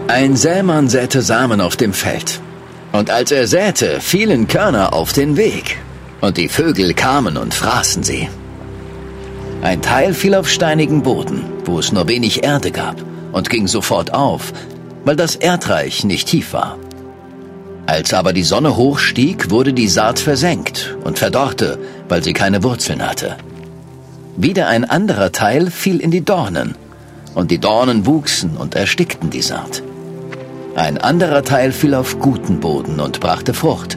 Ein Sämann säte Samen auf dem Feld. Und als er säte, fielen Körner auf den Weg. Und die Vögel kamen und fraßen sie. Ein Teil fiel auf steinigen Boden, wo es nur wenig Erde gab, und ging sofort auf, weil das Erdreich nicht tief war. Als aber die Sonne hochstieg, wurde die Saat versenkt und verdorrte, weil sie keine Wurzeln hatte. Wieder ein anderer Teil fiel in die Dornen, und die Dornen wuchsen und erstickten die Saat. Ein anderer Teil fiel auf guten Boden und brachte Frucht.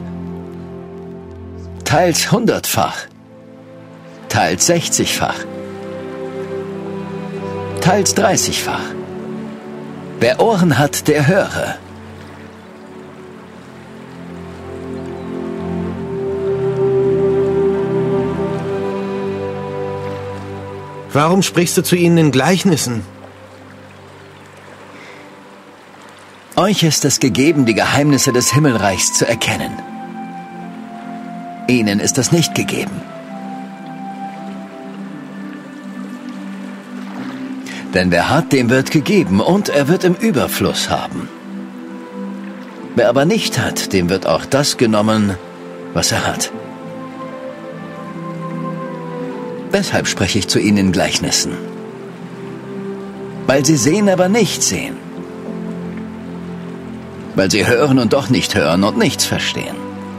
Teils 100-fach, teils 60-fach, teils 30-fach. Wer Ohren hat, der höre. Warum sprichst du zu ihnen in Gleichnissen? Euch ist es gegeben, die Geheimnisse des Himmelreichs zu erkennen. Ihnen ist es nicht gegeben. Denn wer hat, dem wird gegeben, und er wird im Überfluss haben. Wer aber nicht hat, dem wird auch das genommen, was er hat. Weshalb spreche ich zu ihnen in Gleichnissen? Weil sie sehen, aber nicht sehen. Weil sie hören und doch nicht hören und nichts verstehen.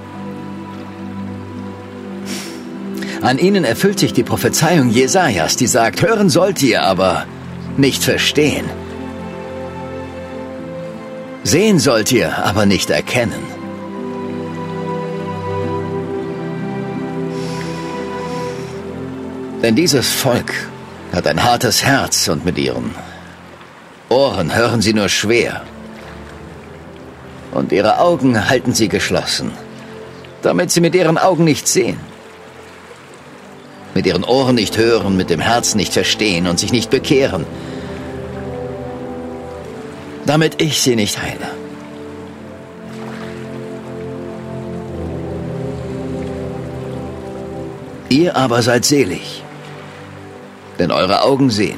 An ihnen erfüllt sich die Prophezeiung Jesajas, die sagt, hören sollt ihr, aber nicht verstehen. Sehen sollt ihr, aber nicht erkennen. Denn dieses Volk hat ein hartes Herz und mit ihren Ohren hören sie nur schwer. Und ihre Augen halten sie geschlossen, damit sie mit ihren Augen nicht sehen, mit ihren Ohren nicht hören, mit dem Herzen nicht verstehen und sich nicht bekehren, damit ich sie nicht heile. Ihr aber seid selig, denn eure Augen sehen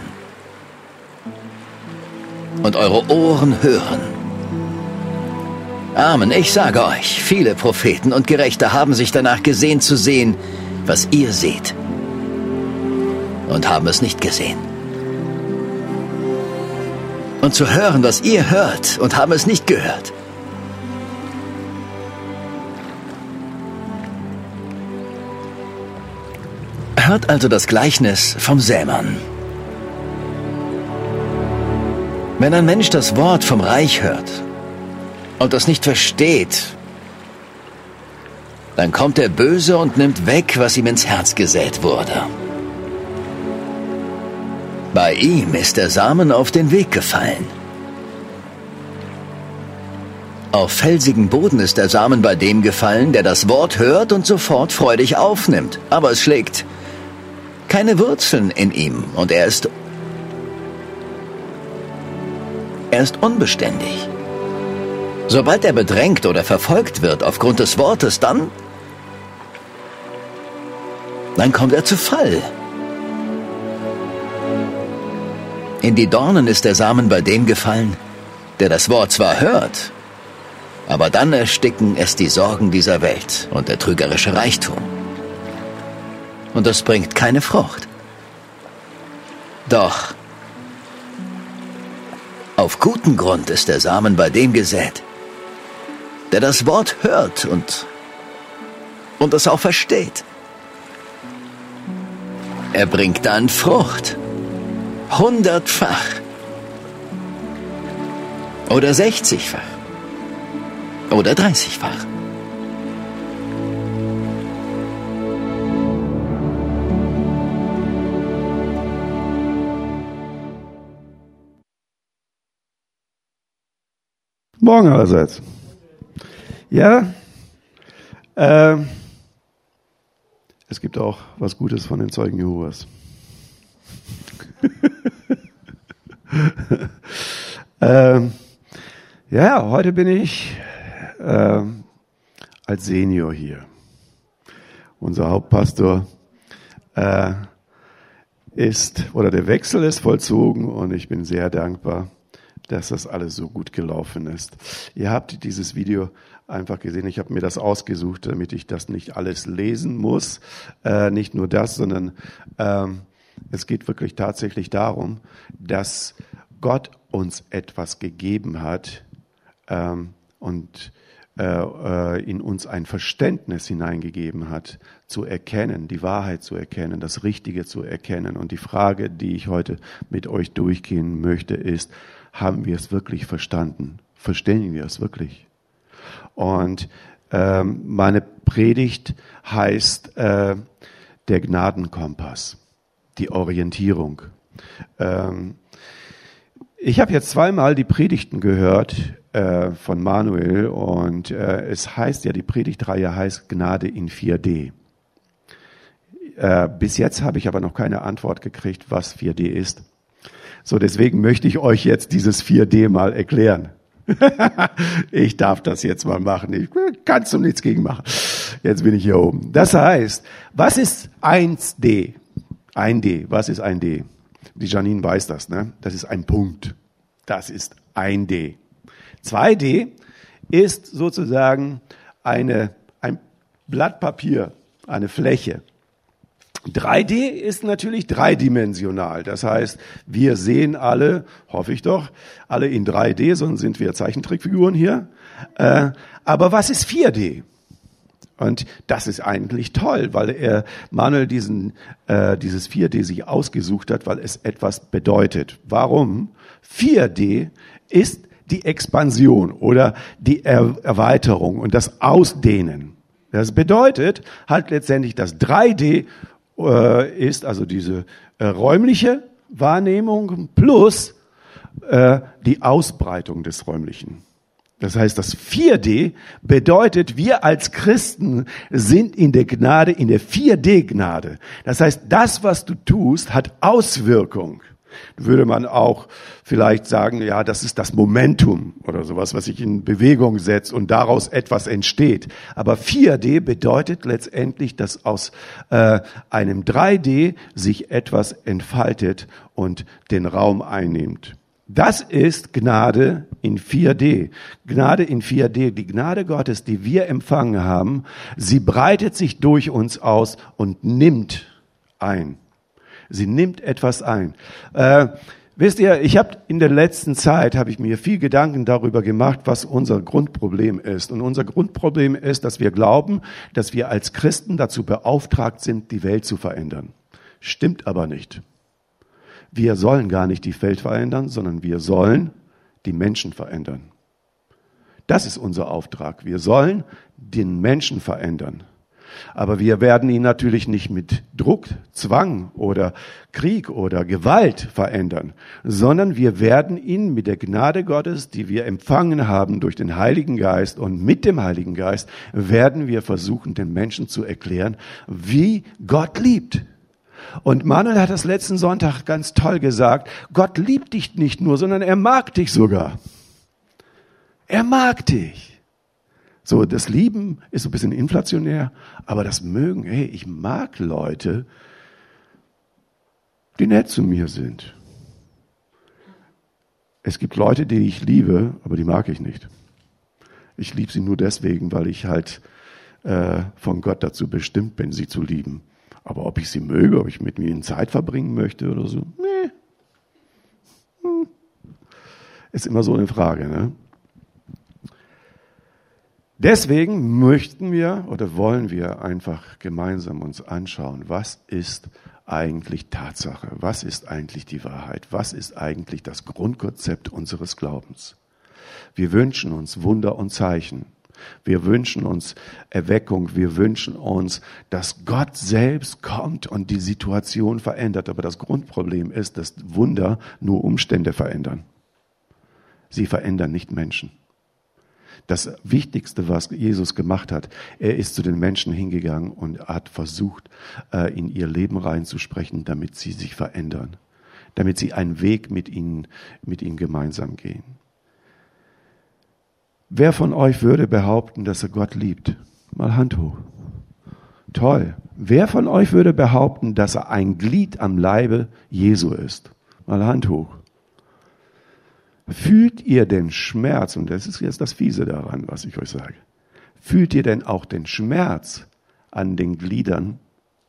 und eure Ohren hören. Amen, ich sage euch, viele Propheten und Gerechte haben sich danach gesehen zu sehen, was ihr seht, und haben es nicht gesehen. Und zu hören, was ihr hört, und haben es nicht gehört. Hört also das Gleichnis vom Sämann. Wenn ein Mensch das Wort vom Reich hört und das nicht versteht, dann kommt der Böse und nimmt weg, was ihm ins Herz gesät wurde. Bei ihm ist der Samen auf den Weg gefallen. Auf felsigen Boden ist der Samen bei dem gefallen, der das Wort hört und sofort freudig aufnimmt. Aber es schlägt keine Wurzeln in ihm und er ist unbeständig. Sobald er bedrängt oder verfolgt wird aufgrund des Wortes, dann kommt er zu Fall. In die Dornen ist der Samen bei dem gefallen, der das Wort zwar hört, aber dann ersticken es die Sorgen dieser Welt und der trügerische Reichtum. Und es bringt keine Frucht. Doch auf guten Grund ist der Samen bei dem gesät, der das Wort hört und es auch versteht. Er bringt dann Frucht, 100-fach oder 60-fach oder 30-fach. Morgen allerseits. Ja, es gibt auch was Gutes von den Zeugen Jehovas. Ja, heute bin ich als Senior hier. Unser Hauptpastor der Wechsel ist vollzogen und ich bin sehr dankbar, dass das alles so gut gelaufen ist. Ihr habt dieses Video einfach gesehen. Ich habe mir das ausgesucht, damit ich das nicht alles lesen muss. Nicht nur das, sondern es geht wirklich tatsächlich darum, dass Gott uns etwas gegeben hat und in uns ein Verständnis hineingegeben hat, zu erkennen, die Wahrheit zu erkennen, das Richtige zu erkennen. Und die Frage, die ich heute mit euch durchgehen möchte, ist, haben wir es wirklich verstanden? Verstehen wir es wirklich? Und meine Predigt heißt der Gnadenkompass, die Orientierung. Ich habe jetzt zweimal die Predigten gehört von Manuel und es heißt ja, die Predigtreihe heißt Gnade in 4D. Bis jetzt habe ich aber noch keine Antwort gekriegt, was 4D ist. So, deswegen möchte ich euch jetzt dieses 4D mal erklären. Ich darf das jetzt mal machen. Ich kannst du nichts gegen machen. Jetzt bin ich hier oben. Das heißt, was ist 1D? 1D, was ist 1D? Die Janine weiß das, ne? Das ist ein Punkt. Das ist 1D. 2D ist sozusagen ein Blatt Papier, eine Fläche. 3D ist natürlich dreidimensional. Das heißt, wir sehen alle, hoffe ich doch, alle in 3D, sonst sind wir Zeichentrickfiguren hier. Aber was ist 4D? Und das ist eigentlich toll, weil Manuel dieses 4D sich ausgesucht hat, weil es etwas bedeutet. Warum? 4D ist die Expansion oder die Erweiterung und das Ausdehnen. Das bedeutet halt letztendlich, dass 3D ist also diese räumliche Wahrnehmung plus die Ausbreitung des Räumlichen. Das heißt, das 4D bedeutet, wir als Christen sind in der Gnade, in der 4D-Gnade. Das heißt, das, was du tust, hat Auswirkung. Würde man auch vielleicht sagen, ja, das ist das Momentum oder sowas, was sich in Bewegung setzt und daraus etwas entsteht. Aber 4D bedeutet letztendlich, dass aus einem 3D sich etwas entfaltet und den Raum einnimmt. Das ist Gnade in 4D. Gnade in 4D, die Gnade Gottes, die wir empfangen haben, sie breitet sich durch uns aus und nimmt ein. Sie nimmt etwas ein. Wisst ihr, in der letzten Zeit habe ich mir viel Gedanken darüber gemacht, was unser Grundproblem ist. Und unser Grundproblem ist, dass wir glauben, dass wir als Christen dazu beauftragt sind, die Welt zu verändern. Stimmt aber nicht. Wir sollen gar nicht die Welt verändern, sondern wir sollen die Menschen verändern. Das ist unser Auftrag. Wir sollen den Menschen verändern. Aber wir werden ihn natürlich nicht mit Druck, Zwang oder Krieg oder Gewalt verändern, sondern wir werden ihn mit der Gnade Gottes, die wir empfangen haben durch den Heiligen Geist, und mit dem Heiligen Geist werden wir versuchen, den Menschen zu erklären, wie Gott liebt. Und Manuel hat das letzten Sonntag ganz toll gesagt, Gott liebt dich nicht nur, sondern er mag dich sogar. Er mag dich. So, das Lieben ist so ein bisschen inflationär, aber das Mögen, hey, ich mag Leute, die nett zu mir sind. Es gibt Leute, die ich liebe, aber die mag ich nicht. Ich liebe sie nur deswegen, weil ich halt von Gott dazu bestimmt bin, sie zu lieben. Aber ob ich sie möge, ob ich mit ihnen Zeit verbringen möchte oder so, ist immer so eine Frage, ne? Deswegen möchten wir oder wollen wir einfach gemeinsam uns anschauen, was ist eigentlich Tatsache, was ist eigentlich die Wahrheit, was ist eigentlich das Grundkonzept unseres Glaubens. Wir wünschen uns Wunder und Zeichen, wir wünschen uns Erweckung, wir wünschen uns, dass Gott selbst kommt und die Situation verändert. Aber das Grundproblem ist, dass Wunder nur Umstände verändern. Sie verändern nicht Menschen. Das Wichtigste, was Jesus gemacht hat, er ist zu den Menschen hingegangen und hat versucht, in ihr Leben reinzusprechen, damit sie sich verändern, damit sie einen Weg mit ihm gemeinsam gehen. Wer von euch würde behaupten, dass er Gott liebt? Mal Hand hoch. Toll. Wer von euch würde behaupten, dass er ein Glied am Leibe Jesu ist? Mal Hand hoch. Fühlt ihr den Schmerz, und das ist jetzt das Fiese daran, was ich euch sage, fühlt ihr denn auch den Schmerz an den Gliedern?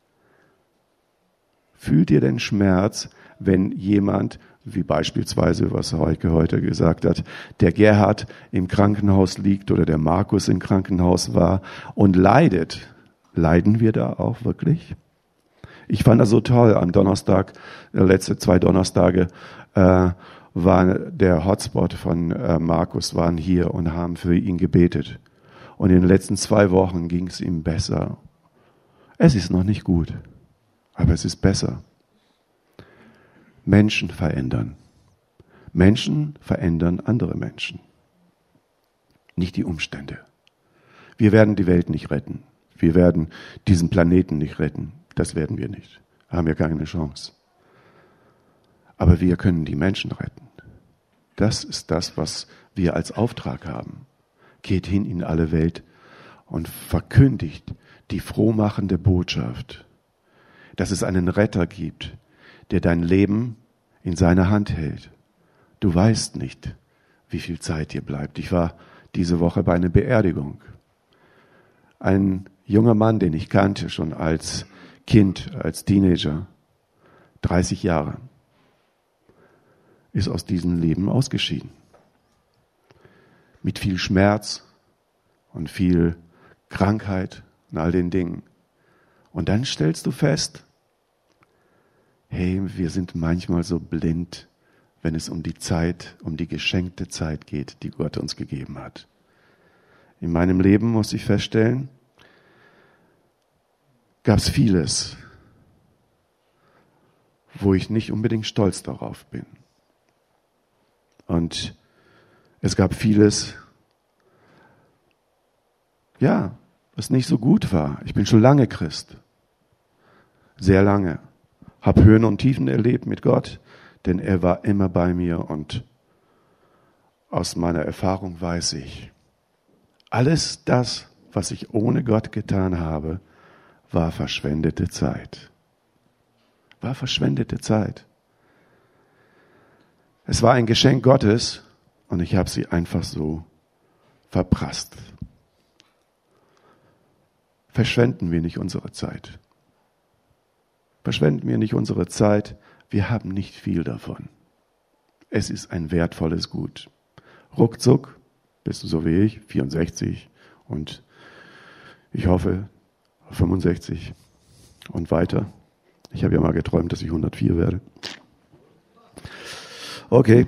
Fühlt ihr den Schmerz, wenn jemand, wie beispielsweise, was Heike heute gesagt hat, der Gerhard im Krankenhaus liegt oder der Markus im Krankenhaus war und leidet? Leiden wir da auch wirklich? Ich fand das so toll. Am Donnerstag, letzte 2 Donnerstage, war der Hotspot von Markus, waren hier und haben für ihn gebetet. Und in den letzten 2 Wochen ging es ihm besser. Es ist noch nicht gut, aber es ist besser. Menschen verändern. Menschen verändern andere Menschen. Nicht die Umstände. Wir werden die Welt nicht retten. Wir werden diesen Planeten nicht retten. Das werden wir nicht. Haben wir keine Chance. Aber wir können die Menschen retten. Das ist das, was wir als Auftrag haben. Geht hin in alle Welt und verkündigt die frohmachende Botschaft, dass es einen Retter gibt, der dein Leben in seiner Hand hält. Du weißt nicht, wie viel Zeit dir bleibt. Ich war diese Woche bei einer Beerdigung. Ein junger Mann, den ich kannte, schon als Kind, als Teenager, 30 Jahre, ist aus diesem Leben ausgeschieden. Mit viel Schmerz und viel Krankheit und all den Dingen. Und dann stellst du fest, hey, wir sind manchmal so blind, wenn es um die Zeit, um die geschenkte Zeit geht, die Gott uns gegeben hat. In meinem Leben muss ich feststellen, gab es vieles, wo ich nicht unbedingt stolz darauf bin. Und es gab vieles, ja, was nicht so gut war. Ich bin schon lange Christ. Sehr lange. Hab Höhen und Tiefen erlebt mit Gott, denn er war immer bei mir und aus meiner Erfahrung weiß ich, alles das, was ich ohne Gott getan habe, war verschwendete Zeit. War verschwendete Zeit. Es war ein Geschenk Gottes und ich habe sie einfach so verprasst. Verschwenden wir nicht unsere Zeit. Verschwenden wir nicht unsere Zeit. Wir haben nicht viel davon. Es ist ein wertvolles Gut. Ruckzuck bist du so wie ich, 64 und ich hoffe 65 und weiter. Ich habe ja mal geträumt, dass ich 104 werde. Okay.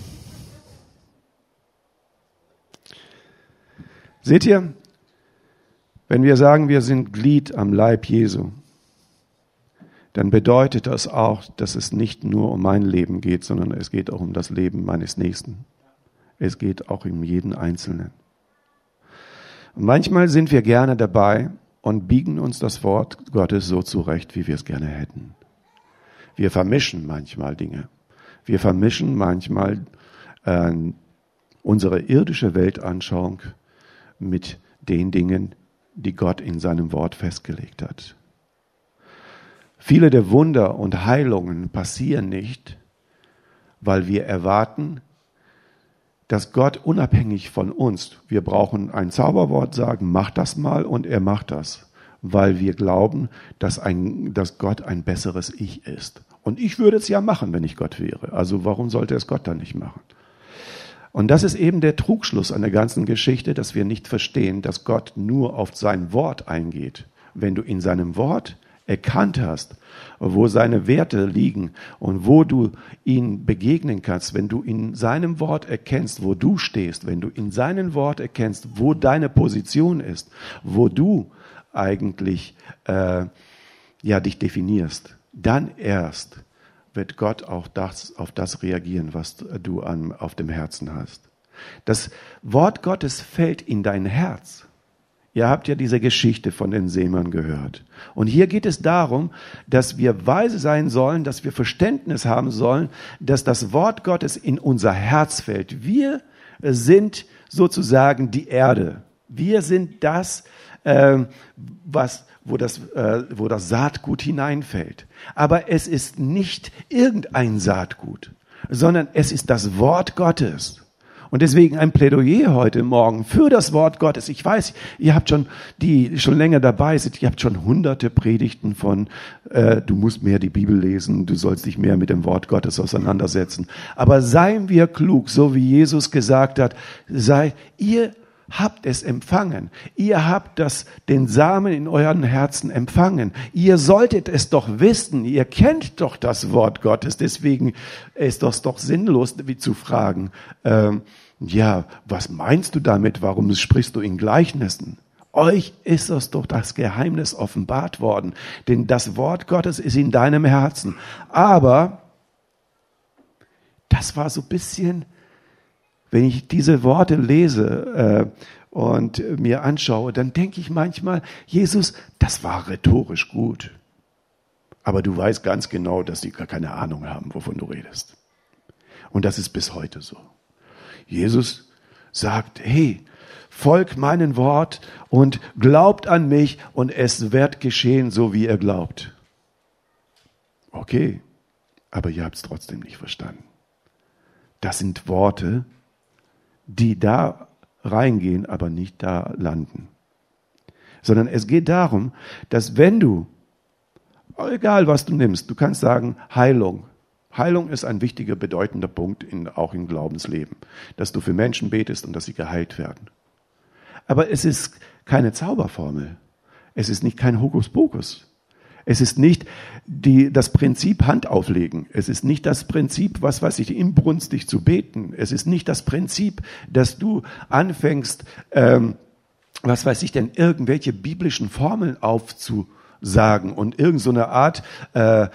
Seht ihr, wenn wir sagen, wir sind Glied am Leib Jesu, dann bedeutet das auch, dass es nicht nur um mein Leben geht, sondern es geht auch um das Leben meines Nächsten. Es geht auch um jeden Einzelnen. Und manchmal sind wir gerne dabei und biegen uns das Wort Gottes so zurecht, wie wir es gerne hätten. Wir vermischen manchmal Dinge. Wir vermischen manchmal unsere irdische Weltanschauung mit den Dingen, die Gott in seinem Wort festgelegt hat. Viele der Wunder und Heilungen passieren nicht, weil wir erwarten, dass Gott unabhängig von uns, wir brauchen ein Zauberwort sagen, mach das mal und er macht das, weil wir glauben, dass Gott ein besseres Ich ist. Und ich würde es ja machen, wenn ich Gott wäre. Also warum sollte es Gott dann nicht machen? Und das ist eben der Trugschluss an der ganzen Geschichte, dass wir nicht verstehen, dass Gott nur auf sein Wort eingeht. Wenn du in seinem Wort erkannt hast, wo seine Werte liegen und wo du ihn begegnen kannst, wenn du in seinem Wort erkennst, wo du stehst, wenn du in seinem Wort erkennst, wo deine Position ist, wo du eigentlich dich definierst, dann erst wird Gott auch auf das reagieren, was du auf dem Herzen hast. Das Wort Gottes fällt in dein Herz. Ihr habt ja diese Geschichte von den Sämern gehört. Und hier geht es darum, dass wir weise sein sollen, dass wir Verständnis haben sollen, dass das Wort Gottes in unser Herz fällt. Wir sind sozusagen die Erde. Wir sind das, wo das Saatgut hineinfällt. Aber es ist nicht irgendein Saatgut, sondern es ist das Wort Gottes. Und deswegen ein Plädoyer heute Morgen für das Wort Gottes. Ich weiß, ihr habt schon, die schon länger dabei sind, ihr habt schon hunderte Predigten von, du musst mehr die Bibel lesen, du sollst dich mehr mit dem Wort Gottes auseinandersetzen. Aber seien wir klug, so wie Jesus gesagt hat, ihr habt es empfangen. Ihr habt den Samen in euren Herzen empfangen. Ihr solltet es doch wissen. Ihr kennt doch das Wort Gottes. Deswegen ist das doch sinnlos, wie zu fragen, ja, was meinst du damit? Warum sprichst du in Gleichnissen? Euch ist doch das Geheimnis offenbart worden. Denn das Wort Gottes ist in deinem Herzen. Aber das war so ein bisschen, wenn ich diese Worte lese und mir anschaue, dann denke ich manchmal, Jesus, das war rhetorisch gut. Aber du weißt ganz genau, dass die gar keine Ahnung haben, wovon du redest. Und das ist bis heute so. Jesus sagt, hey, folgt meinem Wort und glaubt an mich und es wird geschehen, so wie ihr glaubt. Okay, aber ihr habt es trotzdem nicht verstanden. Das sind Worte, die da reingehen, aber nicht da landen. Sondern es geht darum, dass wenn du, egal was du nimmst, du kannst sagen Heilung. Heilung ist ein wichtiger, bedeutender Punkt auch im Glaubensleben, dass du für Menschen betest und dass sie geheilt werden. Aber es ist keine Zauberformel. Es ist nicht kein Hokuspokus. Es ist nicht das Prinzip Hand auflegen. Es ist nicht das Prinzip, inbrünstig zu beten. Es ist nicht das Prinzip, dass du anfängst, irgendwelche biblischen Formeln aufzusagen und irgend so eine Art, so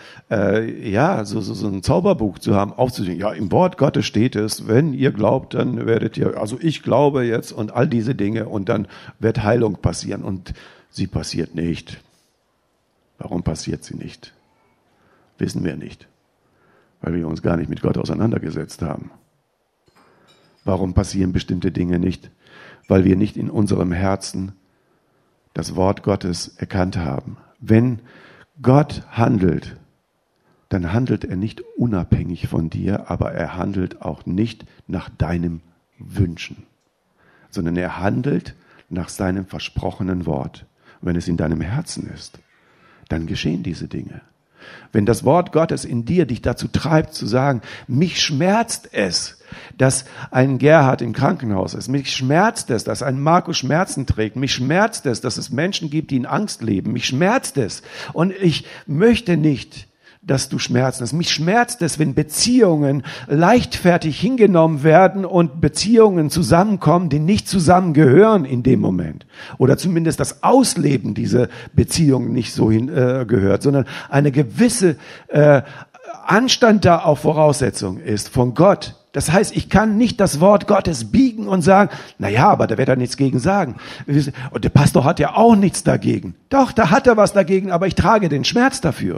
ein Zauberbuch zu haben, aufzusehen. Ja, im Wort Gottes steht es, wenn ihr glaubt, dann werdet ihr, also ich glaube jetzt und all diese Dinge und dann wird Heilung passieren und sie passiert nicht. Warum passiert sie nicht? Wissen wir nicht, weil wir uns gar nicht mit Gott auseinandergesetzt haben. Warum passieren bestimmte Dinge nicht? Weil wir nicht in unserem Herzen das Wort Gottes erkannt haben. Wenn Gott handelt, dann handelt er nicht unabhängig von dir, aber er handelt auch nicht nach deinem Wünschen, sondern er handelt nach seinem versprochenen Wort. Und wenn es in deinem Herzen ist, dann geschehen diese Dinge. Wenn das Wort Gottes in dir dich dazu treibt zu sagen, mich schmerzt es, dass ein Gerhard im Krankenhaus ist, mich schmerzt es, dass ein Markus Schmerzen trägt, mich schmerzt es, dass es Menschen gibt, die in Angst leben, mich schmerzt es und ich möchte nicht, dass du Schmerzen hast. Mich schmerzt es, wenn Beziehungen leichtfertig hingenommen werden und Beziehungen zusammenkommen, die nicht zusammengehören in dem Moment. Oder zumindest das Ausleben dieser Beziehung nicht so gehört, sondern eine gewisse Anstand da auf Voraussetzung ist von Gott. Das heißt, ich kann nicht das Wort Gottes biegen und sagen, naja, aber da wird er nichts gegen sagen. Und der Pastor hat ja auch nichts dagegen. Doch, da hat er was dagegen, aber ich trage den Schmerz dafür.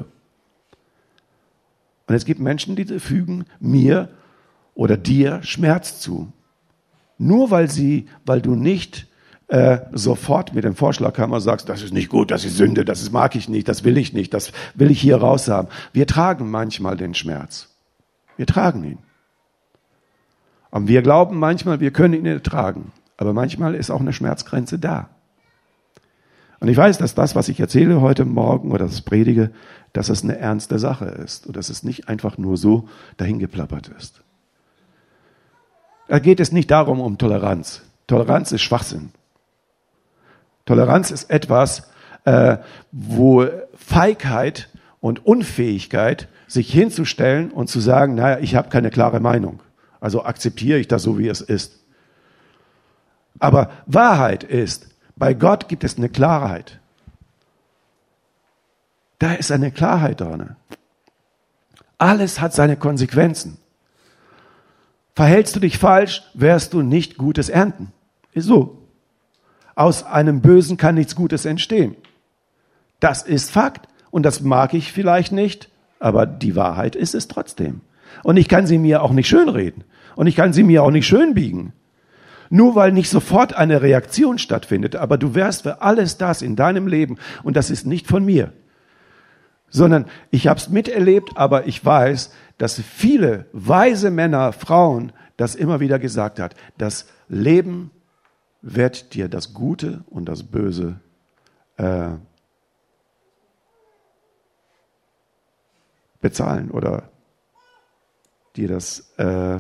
Und es gibt Menschen, die fügen mir oder dir Schmerz zu. Nur weil du nicht sofort mit dem Vorschlaghammer sagst, das ist nicht gut, das ist Sünde, mag ich nicht, das will ich nicht, das will ich hier raus haben. Wir tragen manchmal den Schmerz. Wir tragen ihn. Und wir glauben manchmal, wir können ihn ertragen. Aber manchmal ist auch eine Schmerzgrenze da. Und ich weiß, dass das, was ich erzähle heute Morgen oder das predige, dass es eine ernste Sache ist und dass es nicht einfach nur so dahingeplappert ist. Da geht es nicht darum, um Toleranz. Toleranz ist Schwachsinn. Toleranz ist etwas, wo Feigheit und Unfähigkeit, sich hinzustellen und zu sagen, naja, ich habe keine klare Meinung. Also akzeptiere ich das so, wie es ist. Aber Wahrheit ist, bei Gott gibt es eine Klarheit. Da ist eine Klarheit drin. Alles hat seine Konsequenzen. Verhältst du dich falsch, wirst du nicht Gutes ernten. Ist so. Aus einem Bösen kann nichts Gutes entstehen. Das ist Fakt. Und das mag ich vielleicht nicht, aber die Wahrheit ist es trotzdem. Und ich kann sie mir auch nicht schönreden. Und ich kann sie mir auch nicht schönbiegen. Nur weil nicht sofort eine Reaktion stattfindet, aber du wirst für alles das in deinem Leben, und das ist nicht von mir, sondern ich habe es miterlebt, aber ich weiß, dass viele weise Männer, Frauen das immer wieder gesagt hat. Das Leben wird dir das Gute und das Böse bezahlen oder dir das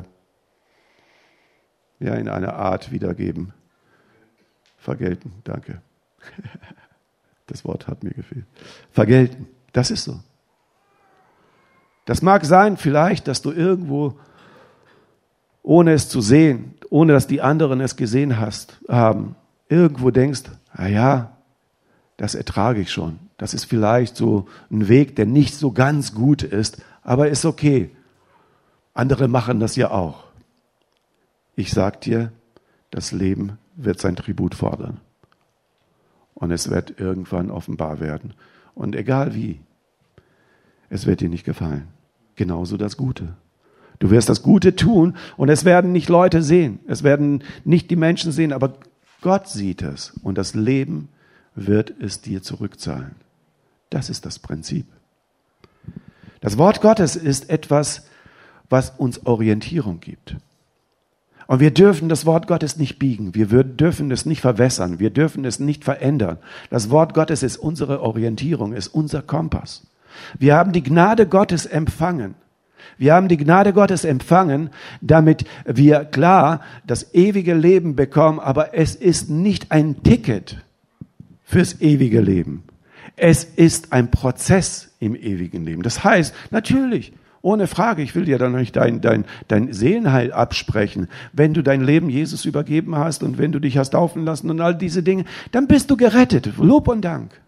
in einer Art wiedergeben. Vergelten, danke. Das Wort hat mir gefehlt. Vergelten, das ist so. Das mag sein vielleicht, dass du irgendwo, ohne es zu sehen, ohne dass die anderen es gesehen haben, irgendwo denkst, ja, das ertrage ich schon. Das ist vielleicht so ein Weg, der nicht so ganz gut ist, aber ist okay. Andere machen das ja auch. Ich sag dir, das Leben wird sein Tribut fordern. Und es wird irgendwann offenbar werden. Und egal wie, es wird dir nicht gefallen. Genauso das Gute. Du wirst das Gute tun und es werden nicht Leute sehen. Es werden nicht die Menschen sehen, aber Gott sieht es. Und das Leben wird es dir zurückzahlen. Das ist das Prinzip. Das Wort Gottes ist etwas, was uns Orientierung gibt. Und wir dürfen das Wort Gottes nicht biegen. Wir dürfen es nicht verwässern. Wir dürfen es nicht verändern. Das Wort Gottes ist unsere Orientierung, ist unser Kompass. Wir haben die Gnade Gottes empfangen. Wir haben die Gnade Gottes empfangen, damit wir klar das ewige Leben bekommen, aber es ist nicht ein Ticket fürs ewige Leben. Es ist ein Prozess im ewigen Leben. Das heißt, natürlich, ohne Frage, ich will dir dann nicht dein Seelenheil absprechen. Wenn du dein Leben Jesus übergeben hast und wenn du dich hast taufen lassen und all diese Dinge, dann bist du gerettet. Lob und Dank.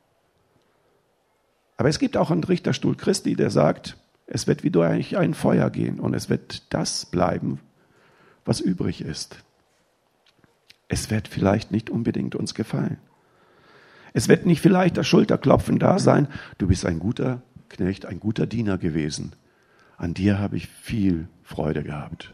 Aber es gibt auch einen Richterstuhl Christi, der sagt, es wird wie durch ein Feuer gehen und es wird das bleiben, was übrig ist. Es wird vielleicht nicht unbedingt uns gefallen. Es wird nicht vielleicht das Schulterklopfen da sein. Du bist ein guter Knecht, ein guter Diener gewesen. An dir habe ich viel Freude gehabt.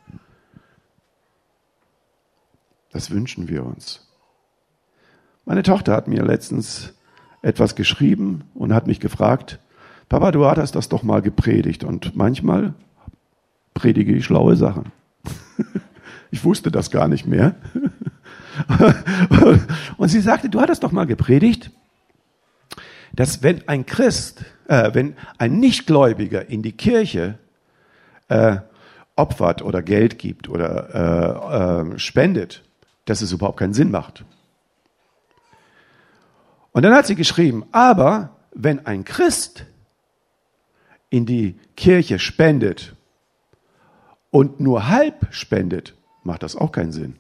Das wünschen wir uns. Meine Tochter hat mir letztens etwas geschrieben und hat mich gefragt, Papa, du hattest das doch mal gepredigt und manchmal predige ich schlaue Sachen. Ich wusste das gar nicht mehr. Und sie sagte, du hattest doch mal gepredigt, dass wenn ein Christ, wenn ein Nichtgläubiger in die Kirche opfert oder Geld gibt oder spendet, dass es überhaupt keinen Sinn macht. Und dann hat sie geschrieben, aber wenn ein Christ in die Kirche spendet und nur halb spendet, macht das auch keinen Sinn.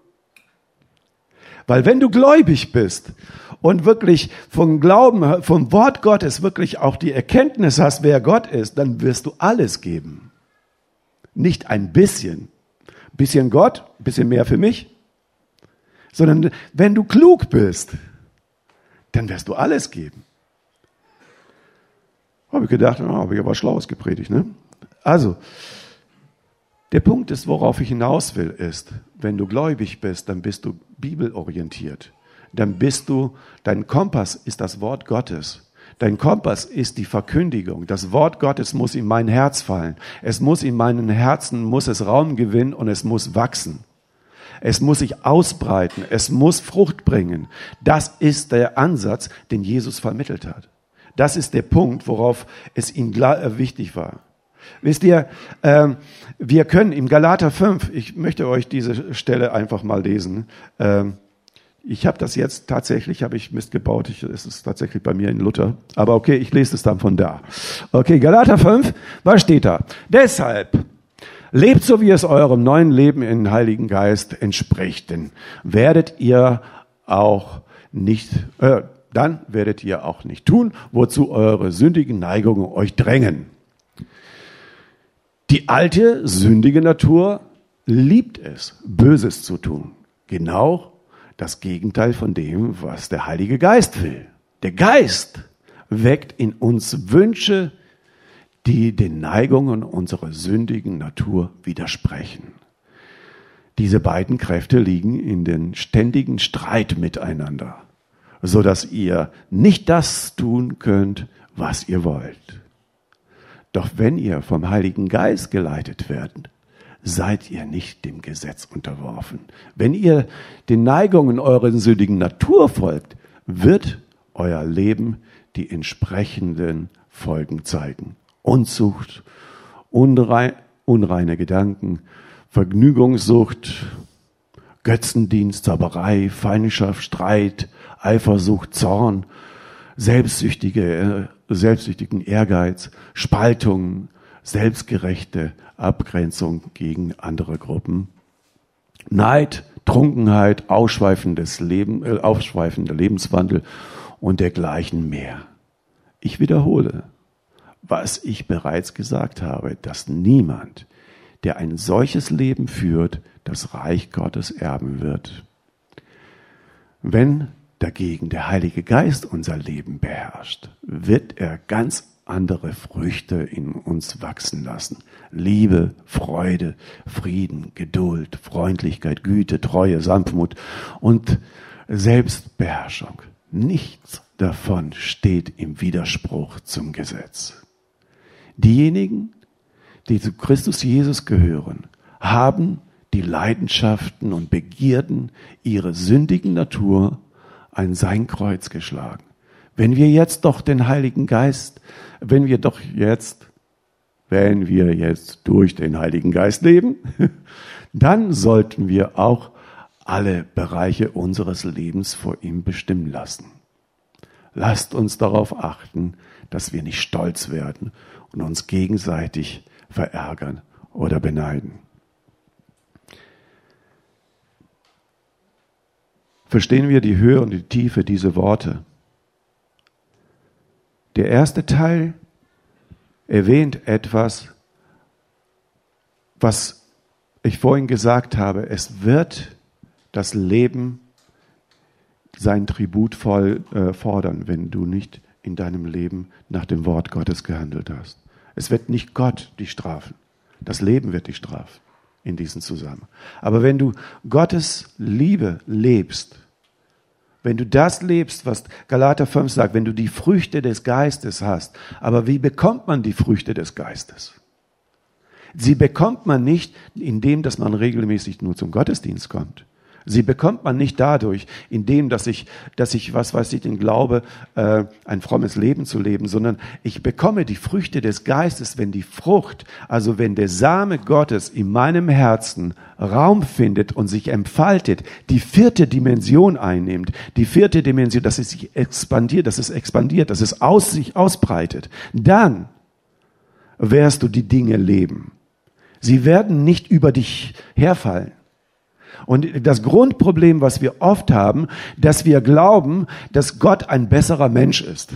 Weil wenn du gläubig bist und wirklich vom Glauben, vom Wort Gottes wirklich auch die Erkenntnis hast, wer Gott ist, dann wirst du alles geben. Nicht ein bisschen. Ein bisschen Gott, ein bisschen mehr für mich. Sondern wenn du klug bist, dann wirst du alles geben. Habe ich gedacht, habe ich aber Schlaues gepredigt, ne? Also, der Punkt ist, worauf ich hinaus will, ist, wenn du gläubig bist, dann bist du bibelorientiert. Dann bist du, dein Kompass ist das Wort Gottes. Dein Kompass ist die Verkündigung. Das Wort Gottes muss in mein Herz fallen. Es muss in meinen Herzen, muss es Raum gewinnen und es muss wachsen. Es muss sich ausbreiten. Es muss Frucht bringen. Das ist der Ansatz, den Jesus vermittelt hat. Das ist der Punkt, worauf es ihm wichtig war. Wisst ihr, wir können im Galater 5, ich möchte euch diese Stelle einfach mal lesen. Ich habe das jetzt tatsächlich, habe ich Mist gebaut, es ist tatsächlich bei mir in Luther. Aber okay, ich lese es dann von da. Okay, Galater 5, was steht da? Deshalb lebt so, wie es eurem neuen Leben im Heiligen Geist entspricht. Denn werdet ihr auch nicht... dann werdet ihr auch nicht tun, wozu eure sündigen Neigungen euch drängen. Die alte, sündige Natur liebt es, Böses zu tun. Genau das Gegenteil von dem, was der Heilige Geist will. Der Geist weckt in uns Wünsche, die den Neigungen unserer sündigen Natur widersprechen. Diese beiden Kräfte liegen in den ständigen Streit miteinander, so dass ihr nicht das tun könnt, was ihr wollt. Doch wenn ihr vom Heiligen Geist geleitet werdet, seid ihr nicht dem Gesetz unterworfen. Wenn ihr den Neigungen eurer sündigen Natur folgt, wird euer Leben die entsprechenden Folgen zeigen. Unzucht, unreine Gedanken, Vergnügungssucht, Götzendienst, Zauberei, Feindschaft, Streit, Eifersucht, Zorn, selbstsüchtigen Ehrgeiz, Spaltung, selbstgerechte Abgrenzung gegen andere Gruppen, Neid, Trunkenheit, ausschweifender Lebenswandel und dergleichen mehr. Ich wiederhole, was ich bereits gesagt habe, dass niemand, der ein solches Leben führt, das Reich Gottes erben wird. Wenn dagegen der Heilige Geist unser Leben beherrscht, wird er ganz andere Früchte in uns wachsen lassen. Liebe, Freude, Frieden, Geduld, Freundlichkeit, Güte, Treue, Sanftmut und Selbstbeherrschung. Nichts davon steht im Widerspruch zum Gesetz. Diejenigen, die zu Christus Jesus gehören, haben die Leidenschaften und Begierden ihrer sündigen Natur an sein Kreuz geschlagen. Wenn wir jetzt durch den Heiligen Geist leben, dann sollten wir auch alle Bereiche unseres Lebens vor ihm bestimmen lassen. Lasst uns darauf achten, dass wir nicht stolz werden und uns gegenseitig verärgern oder beneiden. Verstehen wir die Höhe und die Tiefe dieser Worte? Der erste Teil erwähnt etwas, was ich vorhin gesagt habe. Es wird das Leben sein Tribut fordern, wenn du nicht in deinem Leben nach dem Wort Gottes gehandelt hast. Es wird nicht Gott dich strafen. Das Leben wird dich strafen in diesem Zusammenhang. Aber wenn du Gottes Liebe lebst, wenn du das lebst, was Galater 5 sagt, wenn du die Früchte des Geistes hast, aber wie bekommt man die Früchte des Geistes? Sie bekommt man nicht, indem dass man regelmäßig nur zum Gottesdienst kommt. Sie bekommt man nicht dadurch, indem dass ich den Glaube, ein frommes Leben zu leben, sondern ich bekomme die Früchte des Geistes, wenn die Frucht, also wenn der Same Gottes in meinem Herzen Raum findet und sich entfaltet, die 4. Dimension einnimmt, die 4. Dimension, dass es sich expandiert, dass es sich ausbreitet, dann wirst du die Dinge leben. Sie werden nicht über dich herfallen. Und das Grundproblem, was wir oft haben, dass wir glauben, dass Gott ein besserer Mensch ist.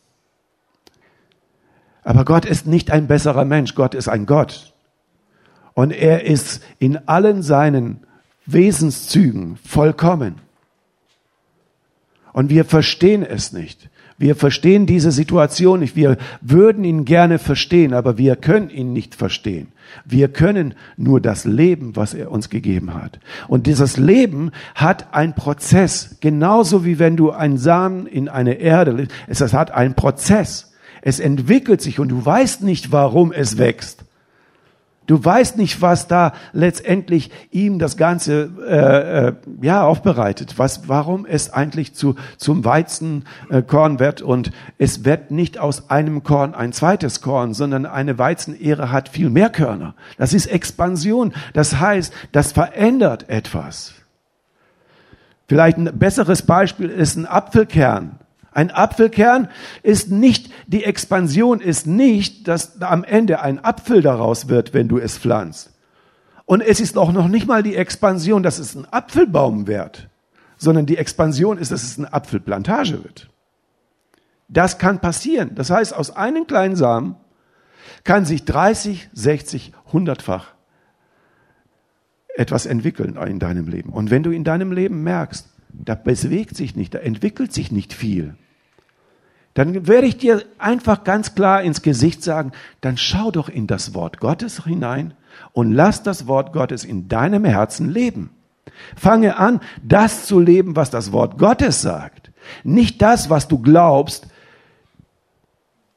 Aber Gott ist nicht ein besserer Mensch, Gott ist ein Gott. Und er ist in allen seinen Wesenszügen vollkommen. Und wir verstehen es nicht. Wir verstehen diese Situation nicht. Wir würden ihn gerne verstehen, aber wir können ihn nicht verstehen. Wir können nur das leben, was er uns gegeben hat. Und dieses Leben hat einen Prozess. Genauso wie wenn du einen Samen in eine Erde legst. Es hat einen Prozess. Es entwickelt sich und du weißt nicht, warum es wächst. Du weißt nicht, was da letztendlich ihm das Ganze aufbereitet, warum es eigentlich zum Weizenkorn wird, und es wird nicht aus einem Korn ein zweites Korn, sondern eine Weizenähre hat viel mehr Körner. Das ist Expansion. Das heißt, das verändert etwas. Vielleicht ein besseres Beispiel ist ein Apfelkern. Ein Apfelkern ist nicht, die Expansion ist nicht, dass am Ende ein Apfel daraus wird, wenn du es pflanzt. Und es ist auch noch nicht mal die Expansion, dass es ein Apfelbaum wird, sondern die Expansion ist, dass es eine Apfelplantage wird. Das kann passieren. Das heißt, aus einem kleinen Samen kann sich 30, 60, 100-fach etwas entwickeln in deinem Leben. Und wenn du in deinem Leben merkst, da bewegt sich nicht, da entwickelt sich nicht viel, dann werde ich dir einfach ganz klar ins Gesicht sagen, dann schau doch in das Wort Gottes hinein und lass das Wort Gottes in deinem Herzen leben. Fange an, das zu leben, was das Wort Gottes sagt. Nicht das, was du glaubst,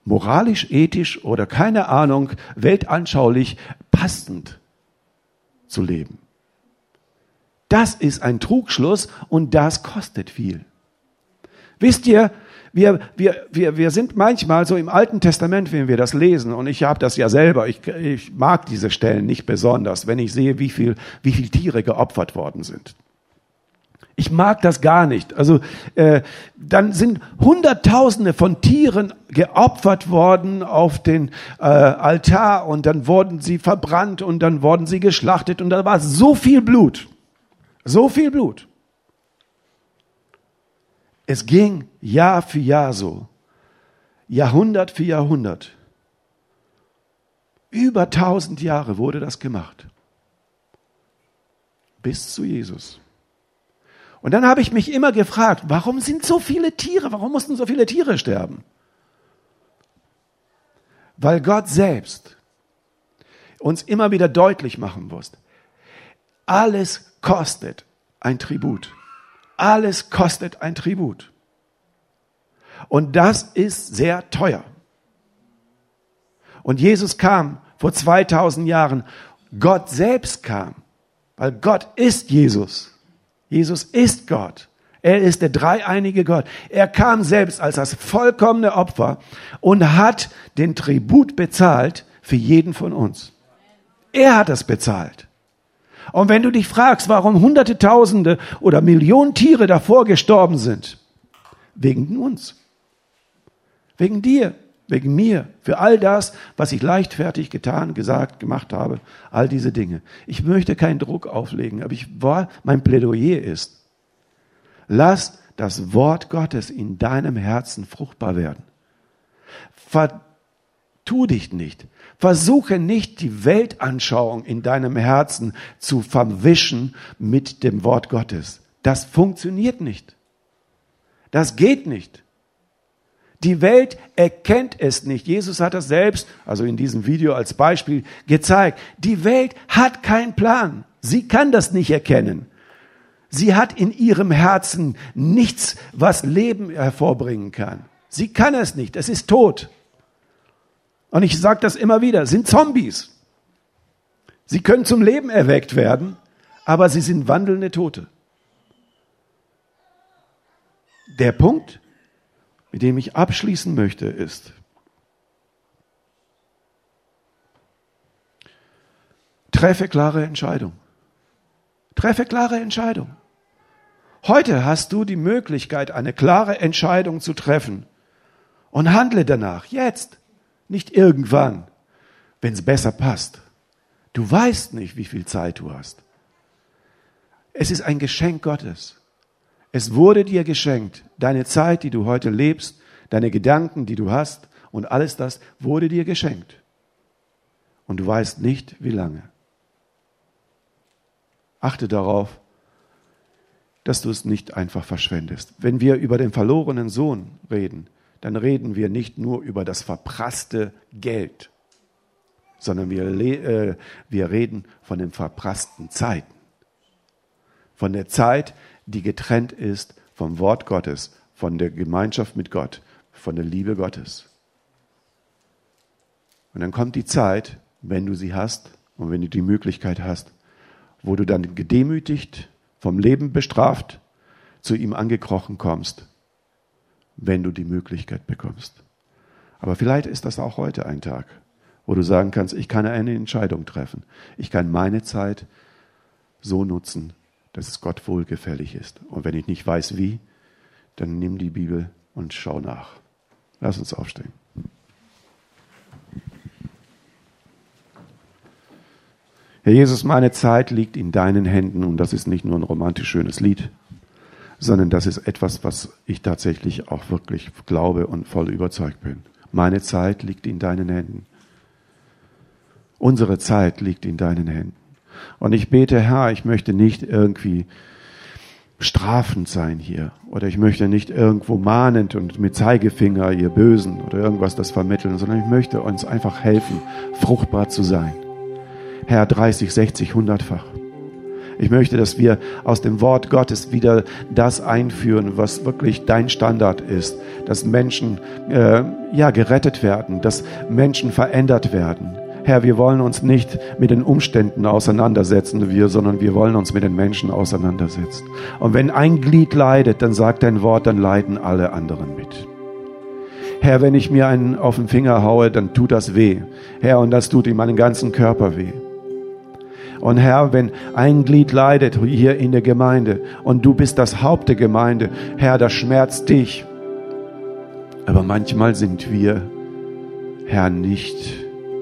moralisch, ethisch oder keine Ahnung, weltanschaulich passend zu leben. Das ist ein Trugschluss und das kostet viel. Wisst ihr, wir sind manchmal so im Alten Testament, wenn wir das lesen, und ich habe das ja selber, ich mag diese Stellen nicht besonders, wenn ich sehe, wie viel Tiere geopfert worden sind. Ich mag das gar nicht. Also dann sind Hunderttausende von Tieren geopfert worden auf den Altar und dann wurden sie verbrannt und dann wurden sie geschlachtet und da war so viel Blut. So viel Blut. Es ging Jahr für Jahr so. Jahrhundert für Jahrhundert. Über 1000 Jahre wurde das gemacht. Bis zu Jesus. Und dann habe ich mich immer gefragt, warum sind so viele Tiere, warum mussten so viele Tiere sterben? Weil Gott selbst uns immer wieder deutlich machen muss, alles kostet ein Tribut. Alles kostet ein Tribut. Und das ist sehr teuer. Und Jesus kam vor 2000 Jahren, Gott selbst kam, weil Gott ist Jesus. Jesus ist Gott. Er ist der dreieinige Gott. Er kam selbst als das vollkommene Opfer und hat den Tribut bezahlt für jeden von uns. Er hat das bezahlt. Und wenn du dich fragst, warum Hunderte, Tausende oder Millionen Tiere davor gestorben sind, wegen uns. Wegen dir, wegen mir, für all das, was ich leichtfertig getan, gesagt, gemacht habe, all diese Dinge. Ich möchte keinen Druck auflegen, aber mein Plädoyer ist, lass das Wort Gottes in deinem Herzen fruchtbar werden. Tu dich nicht. Versuche nicht, die Weltanschauung in deinem Herzen zu verwischen mit dem Wort Gottes. Das funktioniert nicht. Das geht nicht. Die Welt erkennt es nicht. Jesus hat das selbst, also in diesem Video als Beispiel, gezeigt. Die Welt hat keinen Plan. Sie kann das nicht erkennen. Sie hat in ihrem Herzen nichts, was Leben hervorbringen kann. Sie kann es nicht. Es ist tot. Und ich sage das immer wieder, sind Zombies. Sie können zum Leben erweckt werden, aber sie sind wandelnde Tote. Der Punkt, mit dem ich abschließen möchte, ist, treffe klare Entscheidung. Treffe klare Entscheidung. Heute hast du die Möglichkeit, eine klare Entscheidung zu treffen und handle danach, jetzt. Nicht irgendwann, wenn es besser passt. Du weißt nicht, wie viel Zeit du hast. Es ist ein Geschenk Gottes. Es wurde dir geschenkt. Deine Zeit, die du heute lebst, deine Gedanken, die du hast und alles das wurde dir geschenkt. Und du weißt nicht, wie lange. Achte darauf, dass du es nicht einfach verschwendest. Wenn wir über den verlorenen Sohn reden, dann reden wir nicht nur über das verprasste Geld, sondern wir reden von den verprassten Zeiten. Von der Zeit, die getrennt ist vom Wort Gottes, von der Gemeinschaft mit Gott, von der Liebe Gottes. Und dann kommt die Zeit, wenn du sie hast und wenn du die Möglichkeit hast, wo du dann gedemütigt, vom Leben bestraft, zu ihm angekrochen kommst, wenn du die Möglichkeit bekommst. Aber vielleicht ist das auch heute ein Tag, wo du sagen kannst, ich kann eine Entscheidung treffen. Ich kann meine Zeit so nutzen, dass es Gott wohlgefällig ist. Und wenn ich nicht weiß, wie, dann nimm die Bibel und schau nach. Lass uns aufstehen. Herr Jesus, meine Zeit liegt in deinen Händen und das ist nicht nur ein romantisch schönes Lied, sondern das ist etwas, was ich tatsächlich auch wirklich glaube und voll überzeugt bin. Meine Zeit liegt in deinen Händen. Unsere Zeit liegt in deinen Händen. Und ich bete, Herr, ich möchte nicht irgendwie strafend sein hier oder ich möchte nicht irgendwo mahnend und mit Zeigefinger, ihr Bösen oder irgendwas das vermitteln, sondern ich möchte uns einfach helfen, fruchtbar zu sein. Herr, 30, 60, 100-fach. Ich möchte, dass wir aus dem Wort Gottes wieder das einführen, was wirklich dein Standard ist. Dass Menschen gerettet werden, dass Menschen verändert werden. Herr, wir wollen uns nicht mit den Umständen auseinandersetzen, sondern wir wollen uns mit den Menschen auseinandersetzen. Und wenn ein Glied leidet, dann sagt dein Wort, dann leiden alle anderen mit. Herr, wenn ich mir einen auf den Finger haue, dann tut das weh. Herr, und das tut in meinem ganzen Körper weh. Und Herr, wenn ein Glied leidet hier in der Gemeinde und du bist das Haupt der Gemeinde, Herr, das schmerzt dich. Aber manchmal sind wir, Herr, nicht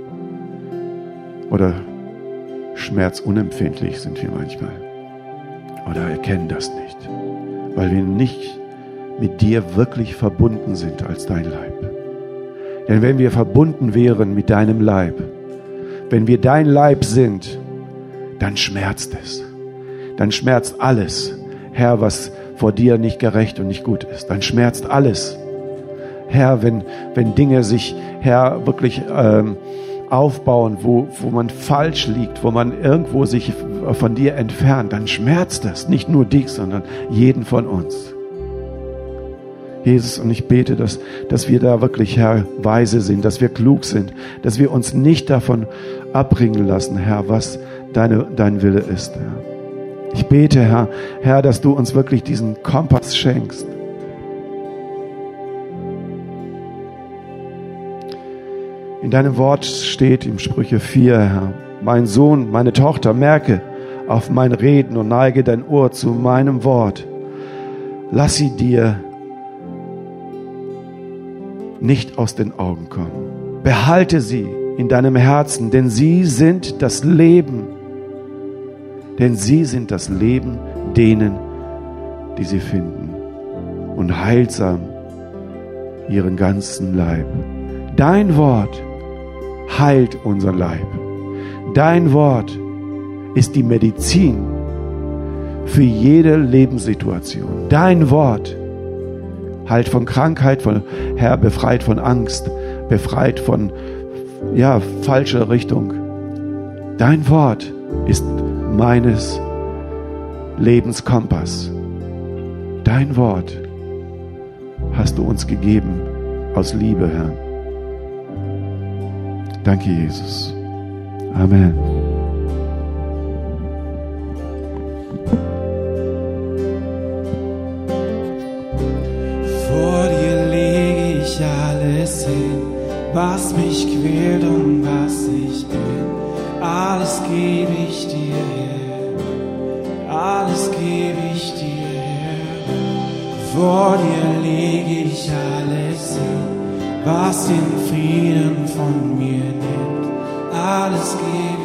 oder schmerzunempfindlich sind wir manchmal oder erkennen das nicht, weil wir nicht mit dir wirklich verbunden sind als dein Leib. Denn wenn wir verbunden wären mit deinem Leib, wenn wir dein Leib sind, dann schmerzt es. Dann schmerzt alles, Herr, was vor dir nicht gerecht und nicht gut ist. Dann schmerzt alles. Herr, wenn Dinge sich, Herr, wirklich aufbauen, wo man falsch liegt, wo man irgendwo sich von dir entfernt, dann schmerzt das nicht nur dich, sondern jeden von uns. Jesus, und ich bete, dass wir da wirklich, Herr, weise sind, dass wir klug sind, dass wir uns nicht davon abbringen lassen, Herr, was dein Wille ist, Herr. Ich bete, Herr, dass du uns wirklich diesen Kompass schenkst. In deinem Wort steht im Sprüche 4, Herr, mein Sohn, meine Tochter, merke auf mein Reden und neige dein Ohr zu meinem Wort. Lass sie dir nicht aus den Augen kommen. Behalte sie in deinem Herzen, denn sie sind das Leben. Denn sie sind das Leben denen, die sie finden. Und heilsam ihren ganzen Leib. Dein Wort heilt unseren Leib. Dein Wort ist die Medizin für jede Lebenssituation. Dein Wort heilt von Krankheit, Herr, befreit von Angst, befreit von falscher Richtung. Dein Wort ist meines Lebens Kompass. Dein Wort hast du uns gegeben aus Liebe, Herr. Danke, Jesus. Amen. Vor dir lege ich alles hin, was mich quält und was ich bin. Alles gebe ich dir her, alles gebe ich dir her. Vor dir lege ich alles hin, was den Frieden von mir nimmt. Alles gebe